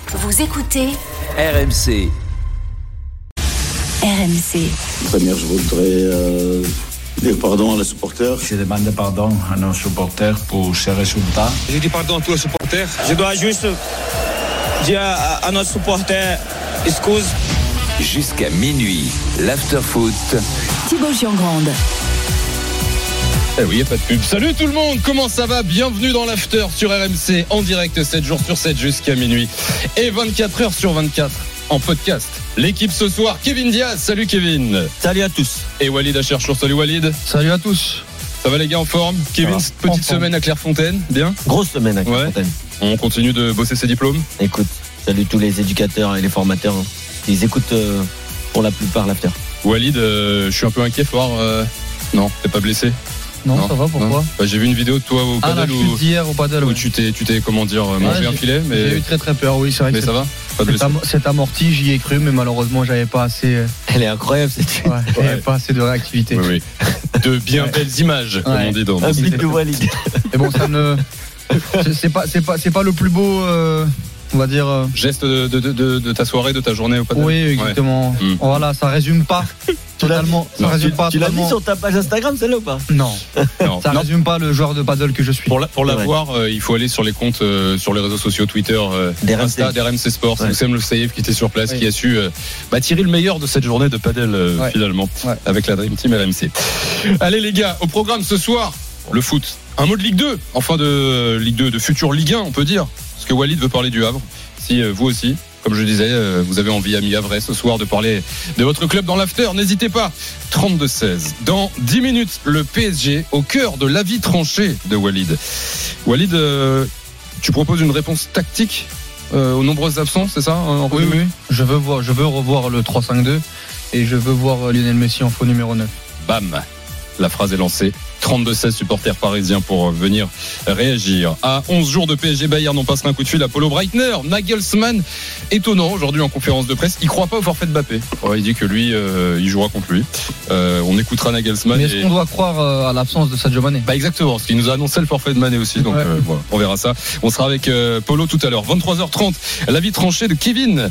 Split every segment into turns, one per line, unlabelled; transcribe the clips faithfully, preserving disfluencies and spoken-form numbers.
Vous écoutez
R M C.
R M C.
Première, je voudrais euh, dire pardon à les supporters.
Je demande pardon à nos supporters pour ces résultats.
Je dis pardon à tous les supporters. Je dois juste dire à, à nos supporters, excuse.
Jusqu'à minuit, l'after-foot.
Thibaut Giangrande.
Eh oui, il n'y a pas de pub. Salut tout le monde, comment ça va ? Bienvenue dans l'After sur R M C, en direct sept jours sur sept jusqu'à minuit. Et vingt-quatre heures sur vingt-quatre en podcast. L'équipe ce soir, Kevin Diaz. Salut Kevin.
Salut à tous.
Et Walid Acharchour. Salut Walid.
Salut à tous.
Ça va les gars, en forme ? Kevin, petite semaine à Clairefontaine, bien ?
Grosse semaine à Clairefontaine.
Ouais. On continue de bosser ses diplômes ?
Écoute, salut tous les éducateurs et les formateurs. Ils écoutent euh, pour la plupart l'After.
Walid, euh, je suis un peu inquiet, fort. Euh... Non, t'es pas blessé ?
Non, non, ça va, pourquoi
bah, j'ai vu une vidéo de toi au
ah,
padel
la chute
où,
d'hier au padel,
où
ouais.
tu t'es, tu t'es, comment dire, mangé
ouais,
un filet, mais...
J'ai eu très très peur, oui, c'est vrai.
Mais
que
ça va pas de
c'est, am- c'est amorti, j'y ai cru, mais malheureusement, j'avais pas assez...
Elle est incroyable, cette chute.
Ouais, j'avais ouais. pas assez de réactivité.
Oui, oui. De bien ouais. belles images, comme ouais. on dit dans...
Un bit de Walid.
Et bon, ça ne... C'est, c'est, pas, c'est, pas, c'est pas le plus beau... Euh... On va dire. Euh...
Geste de, de, de, de ta soirée, de ta journée au padel.
Oui, exactement. Ouais. Mmh. Voilà, ça résume pas totalement. Ça
non,
résume
tu,
pas
tu
totalement.
l'as mis sur ta page Instagram, celle-là ou pas ?
Non.
non.
Ça
non.
résume pas le joueur de paddle que je suis.
Pour la, pour la voir, euh, il faut aller sur les comptes, euh, sur les réseaux sociaux, Twitter, euh, Insta, d'R M C Sport. Ouais. C'est Oussem Le Saïf qui était sur place, ouais. qui a su euh, bah, tirer le meilleur de cette journée de paddle euh, ouais. finalement, ouais. avec la Dream Team R M C. Allez les gars, au programme ce soir, le foot. Un mot de Ligue deux, enfin de euh, Ligue deux, de future Ligue un, on peut dire. Parce que Walid veut parler du Havre. Si vous aussi, comme je disais, vous avez envie, amis havrais, ce soir de parler de votre club dans l'after, n'hésitez pas. trente-deux seize. Dans dix minutes, le P S G au cœur de l'avis tranché de Walid. Walid, euh, tu proposes une réponse tactique euh, aux nombreuses absences, c'est ça en
Oui, oui. Je veux voir, je veux revoir le trois cinq deux et je veux voir Lionel Messi en faux numéro neuf.
Bam. La phrase est lancée. trente-deux seize supporters parisiens pour venir réagir. À onze jours de P S G Bayern, on passera un coup de fil à Paulo Breitner. Nagelsmann, étonnant aujourd'hui en conférence de presse. Il croit pas au forfait de Mbappé. Ouais, il dit que lui, euh, il jouera contre lui. Euh, on écoutera Nagelsmann.
Mais est-ce et... qu'on doit croire euh, à l'absence de Sadio Mané ?
Bah exactement, parce qu'il nous a annoncé le forfait de Mané aussi. Donc ouais. euh, voilà, on verra ça. On sera avec euh, Paulo tout à l'heure. vingt-trois heures trente. L'avis tranché de Kevin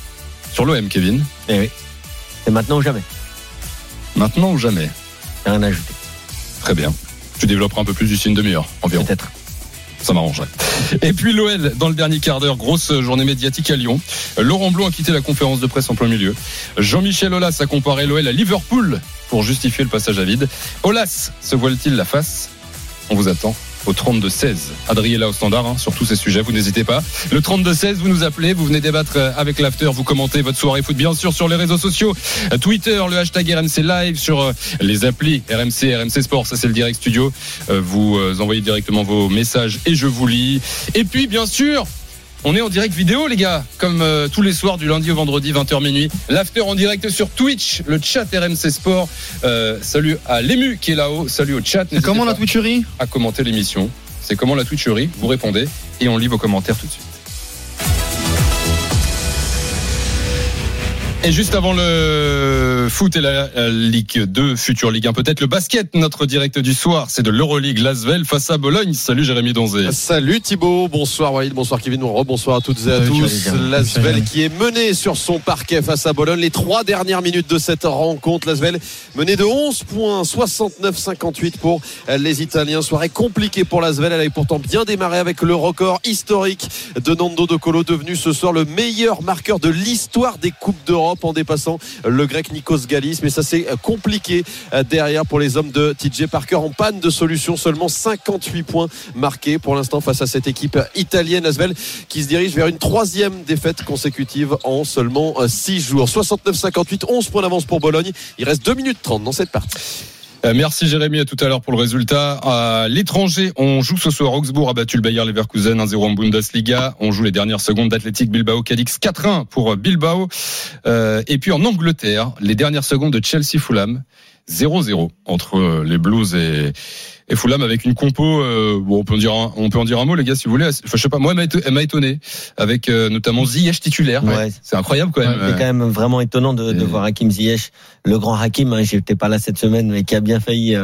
sur l'O M. Kevin.
Eh oui. C'est maintenant ou jamais.
Maintenant ou jamais.
Rien à ajouter.
Très bien. Tu développeras un peu plus d'ici une demi-heure environ.
Peut-être.
Ça m'arrangerait. Et puis l'O L, dans le dernier quart d'heure, grosse journée médiatique à Lyon. Laurent Blanc a quitté la conférence de presse en plein milieu. Jean-Michel Aulas a comparé l'O L à Liverpool pour justifier le passage à vide. Aulas se voile-t-il la face ? On vous attend au trente-deux seize. Adriella au standard, hein, sur tous ces sujets, vous n'hésitez pas. Le trente-deux seize, vous nous appelez, vous venez débattre avec l'after, vous commentez votre soirée foot, bien sûr, sur les réseaux sociaux. Twitter, le hashtag R M C Live, sur les applis R M C, R M C Sport, ça c'est le direct studio. Vous envoyez directement vos messages et je vous lis. Et puis, bien sûr, on est en direct vidéo, les gars, comme euh, tous les soirs du lundi au vendredi, vingt heures minuit. L'after en direct sur Twitch, le chat R M C Sport. Euh, salut à Lému qui est là-haut, salut au chat.
C'est comment la Twitcherie ?
À commenter l'émission. C'est comment la Twitcherie ? Vous répondez et on lit vos commentaires tout de suite. Et juste avant le foot et la, la Ligue deux, future Ligue un, peut-être le basket, notre direct du soir, c'est de l'Euroleague Lasvel face à Bologne. Salut Jérémy Donzé.
Salut Thibaut, bonsoir Walid, bonsoir Kevin, bonsoir à toutes et à
Salut,
tous. Lasvel qui est mené sur son parquet face à Bologne. Les trois dernières minutes de cette rencontre, Lasvel mené de onze points, soixante-neuf cinquante-huit pour les Italiens. Soirée compliquée pour Lasvel, elle avait pourtant bien démarré avec le record historique de Nando De Colo, devenu ce soir le meilleur marqueur de l'histoire des Coupes d'Europe en dépassant le grec Nikos Galis, mais ça c'est compliqué derrière pour les hommes de T J Parker en panne de solution. Seulement cinquante-huit points marqués pour l'instant face à cette équipe italienne. Lasvel qui se dirige vers une troisième défaite consécutive en seulement six jours. soixante-neuf cinquante-huit, onze points d'avance pour Bologne. Il reste deux minutes trente dans cette partie.
Merci Jérémy, à tout à l'heure pour le résultat. À l'étranger, on joue ce soir. Augsbourg a battu le Bayer Leverkusen un zéro en Bundesliga. On joue les dernières secondes d'Athletic Bilbao Cadix quatre un pour Bilbao. Euh, et puis en Angleterre, les dernières secondes de Chelsea Fulham zéro zéro entre les Blues et et Fulham avec une compo, euh, bon, on peut en dire un, on peut en dire un mot les gars si vous voulez. Enfin je sais pas, moi elle m'a étonné avec euh, notamment Ziyech titulaire. Ouais. Ouais. C'est incroyable quand même.
Ouais, c'est quand même vraiment étonnant de, de et... voir Hakim Ziyech, le grand Hakim. Hein, j'étais pas là cette semaine, mais qui a bien failli euh,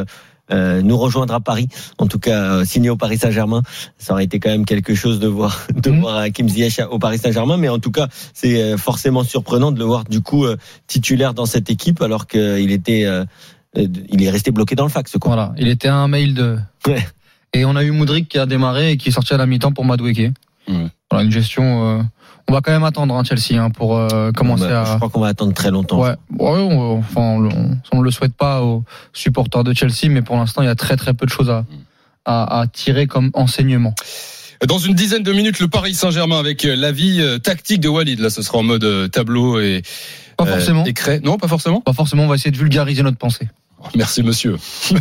euh, nous rejoindre à Paris. En tout cas, euh, signé au Paris Saint-Germain. Ça aurait été quand même quelque chose de voir, de mmh. voir Hakim Ziyech au Paris Saint-Germain. Mais en tout cas, c'est forcément surprenant de le voir du coup euh, titulaire dans cette équipe alors qu'il était, euh, il est resté bloqué dans le fax. Quoi.
Voilà, il était à un mail de. Ouais. Et on a eu Moudryk qui a démarré et qui est sorti à la mi-temps pour Madueke. Mmh. Voilà, une gestion. Euh... On va quand même attendre hein, Chelsea hein, pour euh, commencer
bah,
à.
Je crois qu'on va attendre très longtemps.
Ouais, ouais on, enfin, on, on, on le souhaite pas aux supporters de Chelsea, mais pour l'instant, il y a très très peu de choses à, à, à tirer comme enseignement.
Dans une dizaine de minutes, le Paris Saint-Germain avec l'avis tactique de Walid. Là, ce sera en mode tableau et.
Pas forcément.
Euh, écrit. Non, pas forcément.
Pas forcément. On va essayer de vulgariser notre pensée.
Merci monsieur.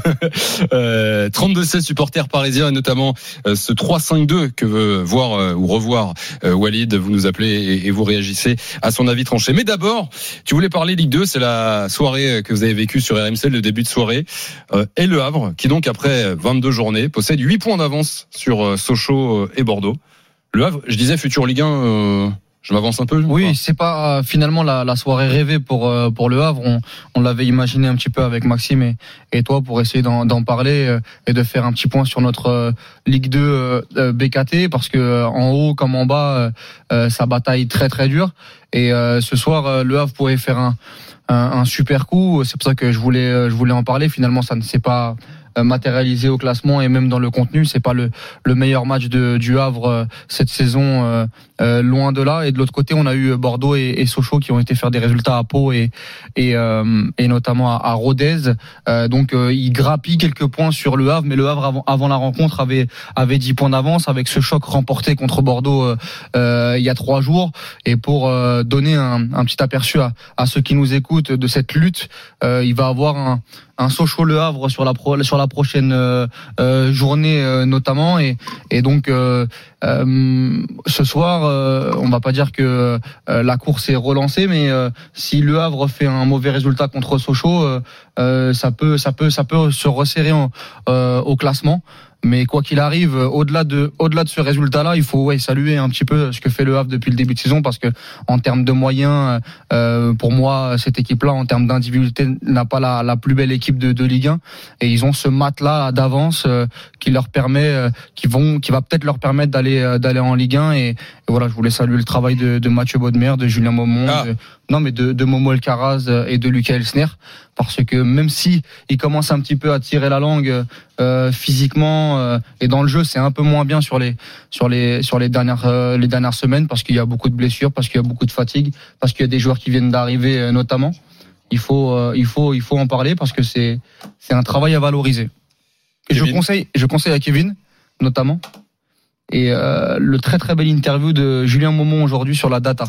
euh, trente-deux seize supporters parisiens et notamment euh, ce trois cinq deux que veut voir euh, ou revoir euh, Walid. Vous nous appelez et, et vous réagissez à son avis tranché. Mais d'abord, tu voulais parler Ligue deux, c'est la soirée que vous avez vécue sur R M C, le début de soirée. Euh, et Le Havre, qui donc après vingt-deux journées, possède huit points d'avance sur euh, Sochaux et Bordeaux. Le Havre, je disais futur Ligue un... Euh Je m'avance un peu.
Oui, pas. c'est pas euh, finalement la, la soirée rêvée pour euh, pour Le Havre. On, on l'avait imaginé un petit peu avec Maxime et, et toi pour essayer d'en, d'en parler euh, et de faire un petit point sur notre euh, Ligue deux euh, B K T parce que euh, en haut comme en bas, euh, euh, ça bataille très très dur. Et euh, ce soir, euh, Le Havre pourrait faire un, un un super coup. C'est pour ça que je voulais je voulais en parler. Finalement, ça ne s'est pas matérialisé au classement et même dans le contenu, c'est pas le le meilleur match de du Havre euh, cette saison, euh, euh, loin de là. Et de l'autre côté, on a eu Bordeaux et, et Sochaux qui ont été faire des résultats à Pau et et euh, et notamment à, à Rodez. Euh, donc euh, ils grappillent quelques points sur le Havre, mais le Havre avant avant la rencontre avait avait dix points d'avance avec ce choc remporté contre Bordeaux euh, euh, il y a trois jours. Et pour euh, donner un, un petit aperçu à, à ceux qui nous écoutent de cette lutte, euh, il va avoir un un Sochaux-Le Havre sur la pro, sur la prochaine euh, euh, journée euh, notamment et et donc euh, euh, ce soir euh, on va pas dire que euh, la course est relancée, mais euh, si Le Havre fait un mauvais résultat contre Sochaux, euh, euh, ça peut ça peut ça peut se resserrer en, euh, au classement. Mais quoi qu'il arrive, au-delà de, au-delà de ce résultat-là, il faut ouais, saluer un petit peu ce que fait Le Havre depuis le début de saison, parce que en termes de moyens, euh, pour moi, cette équipe-là, en termes d'individualité, n'a pas la, la plus belle équipe de, de Ligue un, et ils ont ce mat-là d'avance euh, qui leur permet, euh, qui vont, qui va peut-être leur permettre d'aller, euh, d'aller en Ligue un. Et, et voilà, je voulais saluer le travail de, de Mathieu Bodmer, de Julien Maumont, ah. de, non mais de, de Momo Elkaraz et de Lucas Elsner, parce que même si il commence un petit peu à tirer la langue euh, physiquement euh, et dans le jeu, c'est un peu moins bien sur les sur les sur les dernières euh, les dernières semaines, parce qu'il y a beaucoup de blessures, parce qu'il y a beaucoup de fatigue, parce qu'il y a des joueurs qui viennent d'arriver euh, notamment. Il faut euh, il faut il faut en parler parce que c'est c'est un travail à valoriser. Et Kevin. je conseille je conseille à Kevin notamment et euh, le très très belle interview de Julien Maumont aujourd'hui sur la data.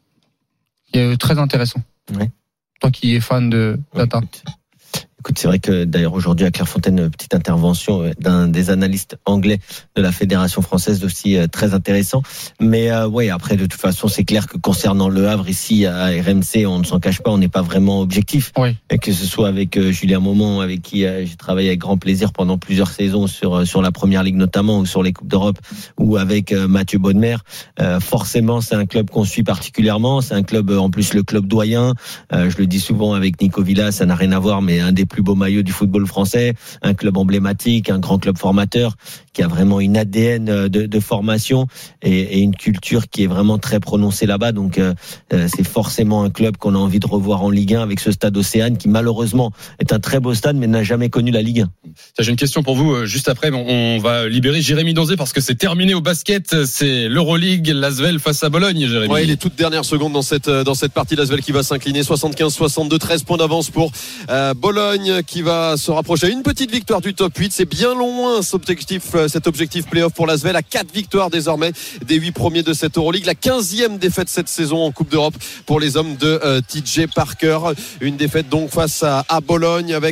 Qui est très intéressant.
Oui.
Toi qui es fan de data.
Oui, écoute. Écoute, c'est vrai que d'ailleurs aujourd'hui à Clairefontaine, petite intervention d'un des analystes anglais de la Fédération française aussi euh, très intéressant. Mais euh, ouais, après de toute façon, c'est clair que concernant Le Havre ici à R M C, on ne s'en cache pas, on n'est pas vraiment objectif.
Oui.
Et que ce soit avec euh, Julien Maumont, avec qui euh, j'ai travaillé avec grand plaisir pendant plusieurs saisons sur euh, sur la Première Ligue notamment, ou sur les Coupes d'Europe, ou avec euh, Mathieu Bodmer. Euh, forcément, c'est un club qu'on suit particulièrement. C'est un club, euh, en plus le club doyen. Euh, je le dis souvent avec Nico Villas, ça n'a rien à voir, mais un des plus beaux maillots du football français, un club emblématique, un grand club formateur qui a vraiment une A D N de, de formation et, et une culture qui est vraiment très prononcée là-bas. Donc euh, c'est forcément un club qu'on a envie de revoir en Ligue un avec ce stade Océane qui malheureusement est un très beau stade mais n'a jamais connu la Ligue un.
J'ai une question pour vous juste après, on va libérer Jérémy Donzé parce que c'est terminé au basket, c'est l'Euroleague, l'Asvel face à Bologne, Jérémy.
Ouais, les toutes dernières secondes dans cette dans cette partie, l'Asvel qui va s'incliner soixante-quinze soixante-deux, treize points d'avance pour euh, Bologne qui va se rapprocher à une petite victoire du top huit. C'est bien loin cet objectif, cet objectif play-off pour l'Asvel, à quatre victoires désormais des huit premiers de cette Euroleague. La quinzième défaite cette saison en Coupe d'Europe pour les hommes de euh, T J Parker. Une défaite donc face à, à Bologne avec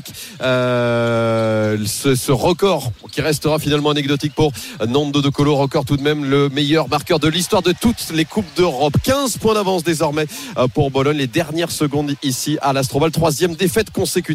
euh, ce, ce record qui restera finalement anecdotique pour Nando De Colo, record tout de même le meilleur marqueur de l'histoire de toutes les Coupes d'Europe. quinze points d'avance désormais pour Bologne. Les dernières secondes ici à l'Astrobal. Troisième défaite consécutive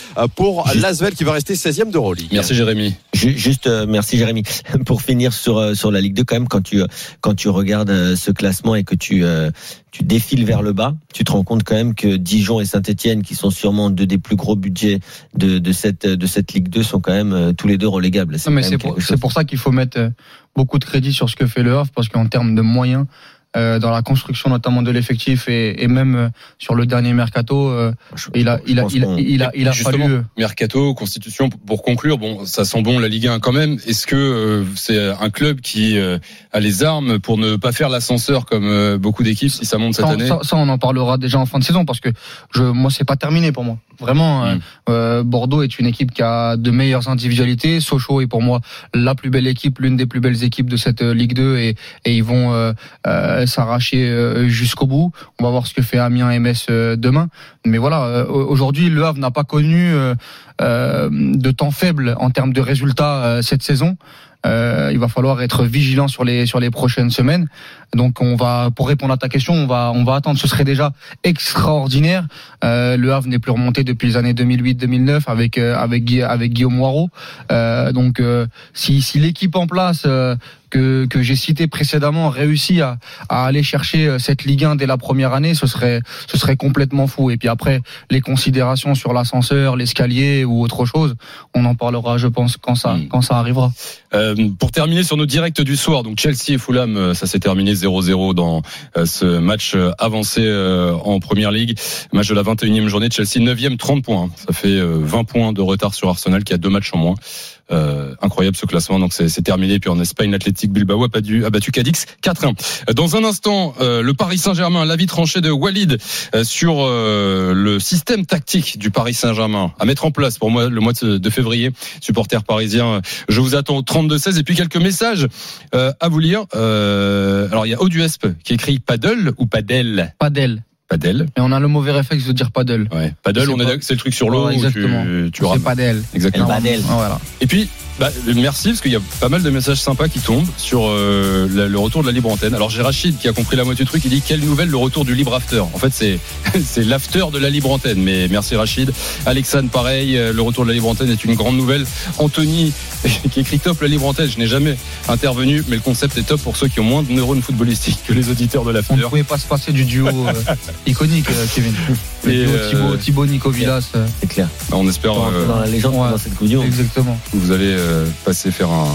pour l'Asvel qui va rester seizième d'Euroleague.
Merci Jérémy.
Juste, euh, merci Jérémy. Pour finir sur euh, sur la Ligue deux, quand même, quand tu quand tu regardes euh, ce classement et que tu euh, tu défiles vers le bas, tu te rends compte quand même que Dijon et Saint-Etienne, qui sont sûrement deux des plus gros budgets de de cette de cette Ligue deux, sont quand même euh, tous les deux relégables.
C'est, non, mais c'est pour, c'est pour ça qu'il faut mettre euh, beaucoup de crédit sur ce que fait le Havre, parce qu'en termes de moyens, Euh, dans la construction notamment de l'effectif et, et même euh, sur le dernier mercato, euh, je, il a, il a, il a, il a, il a
Justement,
fallu.
Mercato, constitution. Pour conclure, bon, ça sent bon la Ligue un quand même. Est-ce que euh, c'est un club qui euh, a les armes pour ne pas faire l'ascenseur comme euh, beaucoup d'équipes si ça monte cette
ça,
année?
Ça, ça, on en parlera déjà en fin de saison parce que je, moi, c'est pas terminé pour moi. Vraiment, mmh. euh, Bordeaux est une équipe qui a de meilleures individualités. Sochaux est pour moi la plus belle équipe, l'une des plus belles équipes de cette Ligue deux et, et ils vont euh, euh, s'arracher euh, jusqu'au bout. On va voir ce que fait Amiens M S euh, demain. Mais voilà, euh, aujourd'hui, Le Havre n'a pas connu euh, euh, de temps faible en termes de résultats euh, cette saison. Euh, il va falloir être vigilant sur les sur les prochaines semaines. Donc on va, pour répondre à ta question, on va on va attendre. Ce serait déjà extraordinaire. Euh, le Havre n'est plus remonté depuis les années deux mille huit deux mille neuf avec euh, avec avec Guillaume Moirot. Euh, donc euh, si si l'équipe en place euh, que que j'ai cité précédemment réussit à à aller chercher cette Ligue un dès la première année, ce serait ce serait complètement fou. Et puis après les considérations sur l'ascenseur, l'escalier ou autre chose, on en parlera, je pense, quand ça mmh. quand ça arrivera.
Euh, pour terminer sur nos directs du soir, donc Chelsea et Fulham, ça s'est terminé zéro zéro dans euh, ce match avancé euh, en Première Ligue, match de la vingt et unième journée. Chelsea neuvième, trente points, ça fait euh, vingt points de retard sur Arsenal qui a deux matchs en moins. Euh, incroyable ce classement, donc c'est, c'est terminé. Puis en Espagne, l'Athletic Bilbao a battu, a battu Cadix quatre un. Dans un instant, euh, le Paris Saint-Germain, l'avis tranché de Walid euh, sur euh, le système tactique du Paris Saint-Germain à mettre en place pour moi le mois de, de février. Supporters parisiens, je vous attends au trente-deux seize. Et puis quelques messages euh, à vous lire. Euh, alors il y a Auduesp qui écrit paddle ou padel.
Padel.
Padel.
Et on a le mauvais réflexe de dire paddle.
Ouais. Paddle, on est pas... c'est le truc sur l'eau.
Ouais, exactement.
Tu, tu
c'est paddle.
Exactement.
Paddle.
Ah, voilà.
Et puis, bah, merci parce qu'il y a pas mal de messages sympas qui tombent sur euh, la, le retour de la libre antenne. Alors j'ai Rachid qui a compris la moitié du truc. Il dit quelle nouvelle le retour du libre after. En fait c'est c'est l'after de la libre antenne. Mais merci Rachid. Alexandre pareil. Le retour de la libre antenne est une grande nouvelle. Anthony qui écrit top la libre antenne. Je n'ai jamais intervenu, mais le concept est top pour ceux qui ont moins de neurones footballistiques que les auditeurs de l'after.
On ne pouvait pas se passer du duo euh, iconique, euh, Kevin. Le
Et
duo
euh,
Thibaut, Thibaut Nico Villas. Euh,
c'est clair.
On espère
dans,
euh,
dans la légende
ouais,
dans cette Coupe du Monde.
Exactement.
Vous allez euh, passer faire un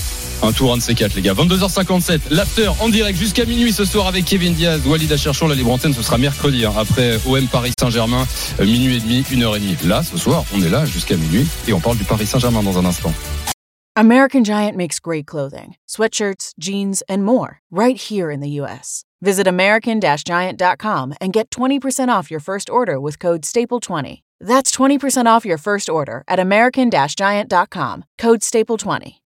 Un tour, un de ces quatre, les gars. vingt-deux heures cinquante-sept, l'after en direct jusqu'à minuit ce soir avec Kevin Diaz, Walid Acharchour. La libre antenne, ce sera mercredi, hein, après O M Paris Saint-Germain, euh, minuit et demi, une heure et demie. Là, ce soir, on est là jusqu'à minuit et on parle du Paris Saint-Germain dans un instant.
American Giant makes great clothing, sweatshirts, jeans, and more, right here in the U S. Visit American Giant dot com and get twenty percent off your first order with code staple twenty. That's twenty percent off your first order at American Giant dot com, code staple twenty.